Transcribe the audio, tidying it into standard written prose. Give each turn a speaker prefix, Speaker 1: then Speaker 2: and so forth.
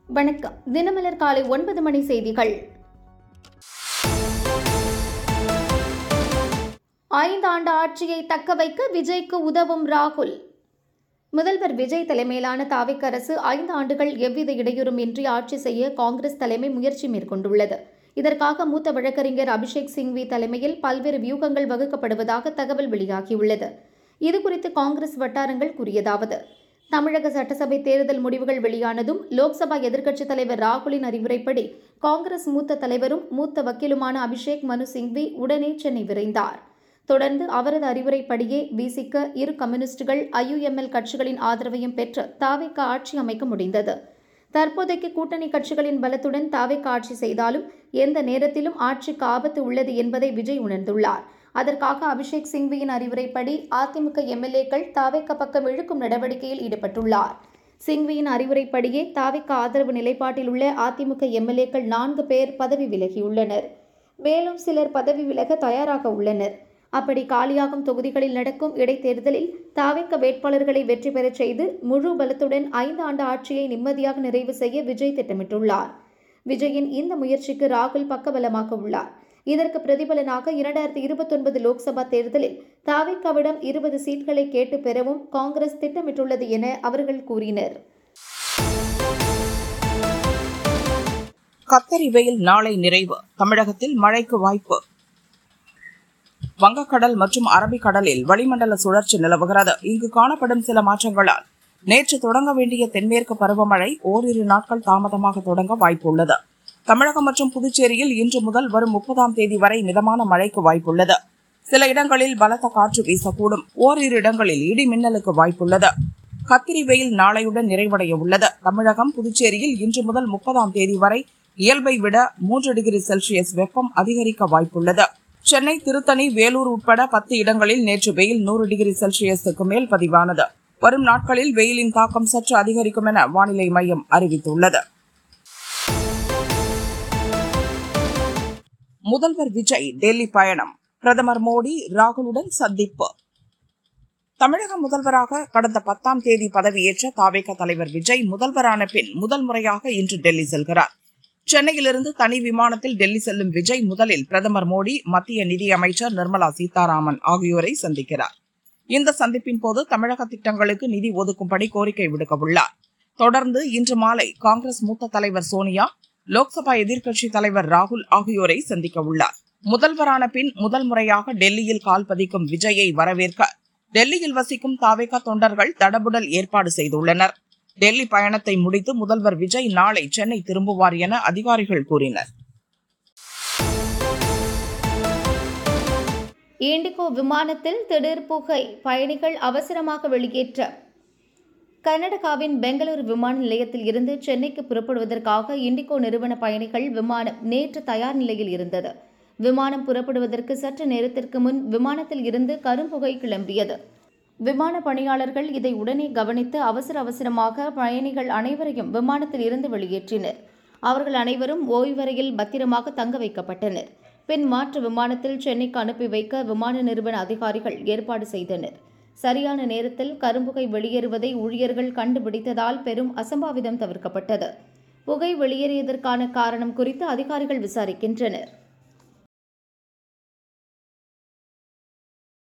Speaker 1: வணக்கம். தினமலர் காலை 9 மணி செய்திகள். 5 ஆண்டு ஆட்சியை தக்க வைக்க விஜய்க்கு உதவும் ராகுல். முதல்வர் விஜய் தலைமையிலான தாவேக அரசு 5 ஆண்டுகள் எவ்வித இடையூறும் இன்றி ஆட்சி செய்ய காங்கிரஸ் தலைமை முயற்சி மேற்கொண்டுள்ளது. இதற்காக மூத்த வழக்கறிஞர் அபிஷேக் சிங்வி தலைமையில் பல்வேறு வியூகங்கள் வகுக்கப்படுவதாக தகவல் வெளியாகியுள்ளது. இதுகுறித்து காங்கிரஸ் வட்டாரங்கள் கூறியதாவது: தமிழக சட்டசபை தேர்தல் முடிவுகள் வெளியானதும் லோக்சபா எதிர்க்கட்சித் தலைவர் ராகுலின் அறிவுரைப்படி காங்கிரஸ் மூத்த தலைவரும் மூத்த வக்கீலுமான அபிஷேக் மனு சிங்வி உடனே சென்னை விரைந்தார். தொடர்ந்து அவரது அறிவுரைப்படியே விசிக, இரு கம்யூனிஸ்டுகள், IUML கட்சிகளின் ஆதரவையும் பெற்று தாவேக ஆட்சி அமைக்க முடிந்தது. தற்போதைக்கு கூட்டணி கட்சிகளின் பலத்துடன் தாவேக ஆட்சி செய்தாலும் எந்த நேரத்திலும் ஆட்சிக்கு ஆபத்து உள்ளது என்பதை விஜய் உணர்ந்துள்ளார். அதற்காக அபிஷேக் சிங்வியின் அறிவுரைப்படி அதிமுக MLA-க்கள் தாவேக பக்கம் இழுக்கும் நடவடிக்கையில் ஈடுபட்டுள்ளார். சிங்வியின் அறிவுரைப்படியே தாவேக ஆதரவு நிலைப்பாட்டில் உள்ள அதிமுக MLA-க்கள் 4 பேர் பதவி விலகியுள்ளனர். மேலும் சிலர் பதவி விலக தயாராக உள்ளனர். அப்படி காலியாகும் தொகுதிகளில் நடக்கும் இடைத்தேர்தலில் தாவேக வேட்பாளர்களை வெற்றி பெறச் செய்து முழு பலத்துடன் 5 ஆண்டு ஆட்சியை நிம்மதியாக நிறைவு செய்ய விஜய் திட்டமிட்டுள்ளார். விஜயின் இந்த முயற்சிக்கு ராகுல் பக்கபலமாக உள்ளார். இதற்கு பிரதிபலனாக 2029 லோக்சபா தேர்தலில் தாவேகவிடம் 20 சீட்களை கேட்டு பெறவும் காங்கிரஸ் திட்டமிட்டுள்ளது என அவர்கள் கூறினர்.
Speaker 2: கத்தரி வெயில் நாளை நிறைவு. தமிழகத்தில் மழைக்கு வாய்ப்பு. வங்கக்கடல் மற்றும் அரபிக்கடலில் வளிமண்டல சுழற்சி நிலவுகிறது. இங்கு காணப்படும் சில மாற்றங்களால் நேற்று தொடங்க வேண்டிய தென்மேற்கு பருவமழை ஓரிரு நாட்கள் தாமதமாக தொடங்க வாய்ப்புள்ளது. தமிழகம் மற்றும் புதுச்சேரியில் இன்று முதல் வரும் 30ஆம் தேதி வரை மிதமான மழைக்கு வாய்ப்புள்ளது. சில இடங்களில் பலத்த காற்று வீசக்கூடும். ஓரிரு இடங்களில் இடி மின்னலுக்கு வாய்ப்புள்ளது. கத்திரி வெயில் நாளையுடன் நிறைவடைய உள்ளது. தமிழகம், புதுச்சேரியில் இன்று முதல் 30ஆம் தேதி வரை இயல்பை விட 3 டிகிரி செல்சியஸ் வெப்பம் அதிகரிக்க வாய்ப்புள்ளது. சென்னை, திருத்தணி, வேலூர் உட்பட 10 இடங்களில் நேற்று வெயில் 100 டிகிரி செல்சியஸுக்கு மேல் பதிவானது. வரும் நாட்களில் வெயிலின் தாக்கம் சற்று அதிகரிக்கும் என வானிலை மையம் அறிவித்துள்ளது. முதல்வர் விஜய் டெல்லி பயணம். பிரதமர் மோடி ராகுலுடன் சந்திப்பு. தமிழக முதல்வராக கடந்த 10ஆம் தேதி பதவியேற்ற தாவேக தலைவர் விஜய் முதல்வரான பின் முதல் முறையாக இன்று டெல்லி செல்கிறார். சென்னையிலிருந்து தனி விமானத்தில் டெல்லி செல்லும் விஜய் முதலில் பிரதமர் மோடி, மத்திய நிதியமைச்சர் நிர்மலா சீதாராமன் ஆகியோரை சந்திக்கிறார். இந்த சந்திப்பின் போது தமிழக திட்டங்களுக்கு நிதி ஒதுக்கும்படி கோரிக்கை விடுக்க உள்ளார். தொடர்ந்து இன்று மாலை காங்கிரஸ் மூத்த தலைவர் சோனியா, லோக்சபா எதிர்க்கட்சித் தலைவர் ராகுல் ஆகியோரை சந்திக்க உள்ளார். முதல்வரான பின் முதல் முறையாக டெல்லியில் கால் பதிக்கும் விஜயை வரவேற்க டெல்லியில் வசிக்கும் தாவேக தொண்டர்கள் தடபுடல் ஏற்பாடு செய்துள்ளனர். டெல்லி பயணத்தை முடித்து முதல்வர் விஜய் நாளை சென்னை திரும்புவார் என அதிகாரிகள் கூறினர்.
Speaker 1: இண்டிகோ விமானத்தில் திடீர் புகை, பயணிகள் அவசரமாக வெளியேற்ற. கர்நாடகாவின் பெங்களூரு விமான நிலையத்தில் இருந்து சென்னைக்கு புறப்படுவதற்காக இண்டிகோ நிறுவன பயணிகள் விமானம் நேற்று தயார் நிலையில் இருந்தது. விமானம் புறப்படுவதற்கு சற்று நேரத்திற்கு முன் விமானத்தில் இருந்து கரும்புகை கிளம்பியது. விமான பணியாளர்கள் இதை உடனே கவனித்து அவசரமாக பயணிகள் அனைவரையும் விமானத்தில் இருந்து வெளியேற்றினர். அவர்கள் அனைவரும் ஓய்வறையில் பத்திரமாக தங்க வைக்கப்பட்டனர். பின் மாற்று விமானத்தில் சென்னைக்கு அனுப்பி வைக்க விமான நிறுவன அதிகாரிகள் ஏற்பாடு செய்தனர். சரியான நேரத்தில் கரும்புகை வெளியேறுவதை ஊழியர்கள் கண்டுபிடித்ததால் பெரும் அசம்பாவிதம் தவிர்க்கப்பட்டது. புகை வெளியேறியதற்கான காரணம் குறித்து அதிகாரிகள் விசாரிக்கின்றனர்.